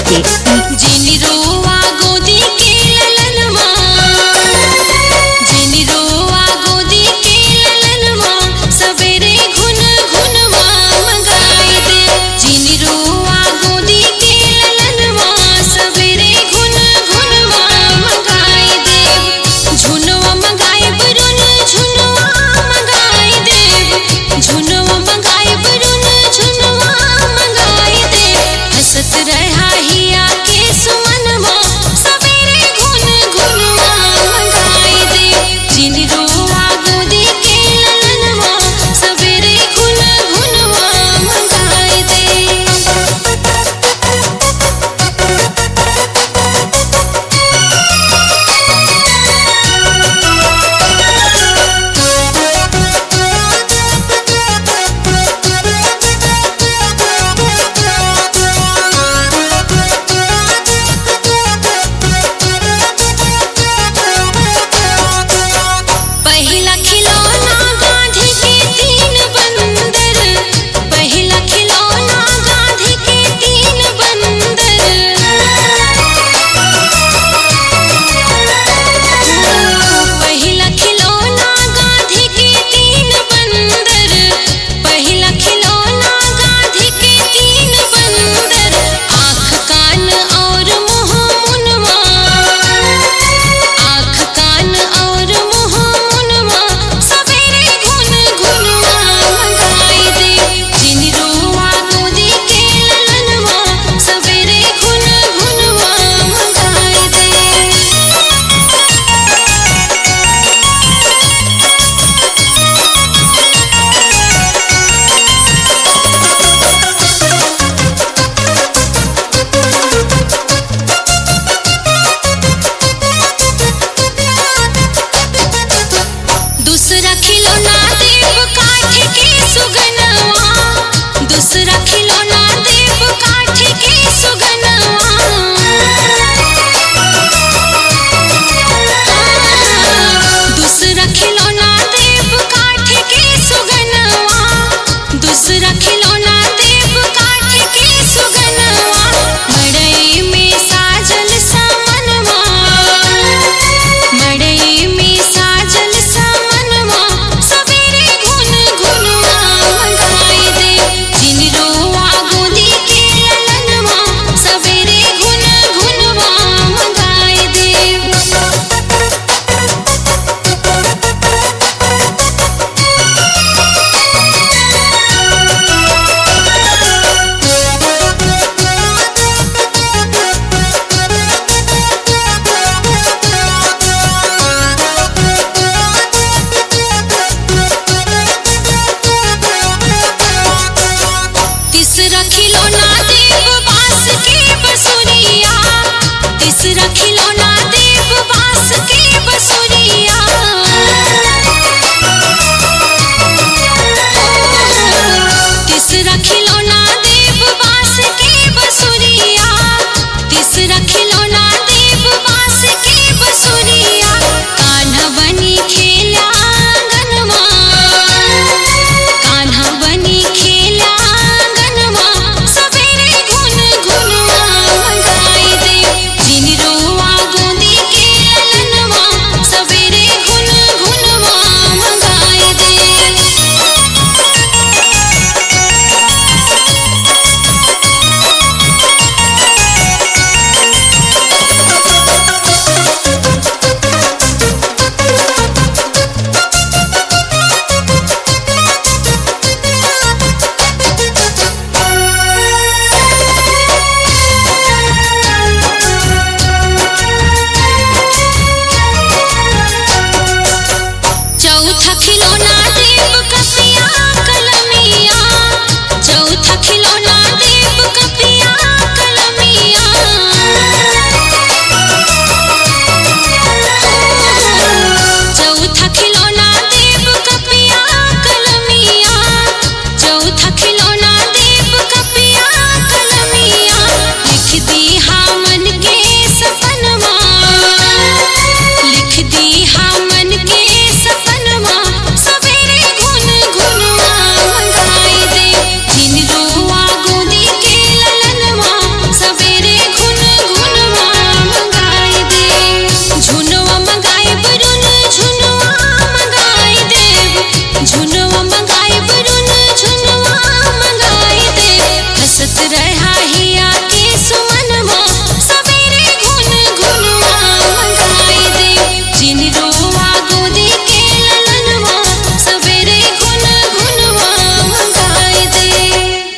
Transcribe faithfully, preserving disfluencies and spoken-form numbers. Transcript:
के जिनी रोआ गोदी के ललनवा, जिनी रोआ गोदी के ललनवा, सवेरे घुन घुनवा मंगाई दे। जिनी रोआ गोदी के ललनवा, सवेरे घुन घुनवा मंगाई दे। झुनवा मंगाई बुरुन झुनवा मंगाई दे, झुनवा मंगाई बुरुन झुनवा मंगाई दे। हसत रहा हिया के सुमनवा, सवेरे घुन घुनवा मंगाई दे। जिनी रोआ गोदी के ललनवा, सवेरे घुन घुनवा मंगाई दे। पहिला खिलौना गांधी के तीन बंदर, पहिला खिलौना गांधी के तीन बंदर। पहिला खिलौना गांधी के तीन बंदर, पहिला खिलौना गांधी के तीन बंदर। आँख कान और मुँह मुनवा, आँख कान और मुँह मुनवा, सवेरे घुन घुनवा मंगाई दे। जिनी रोआ गोदी के ललनवा, सवेरे घुन घुनवा मंगाई दे। दूसरा खिलौना देव काठ के सुगनवा, दूसरा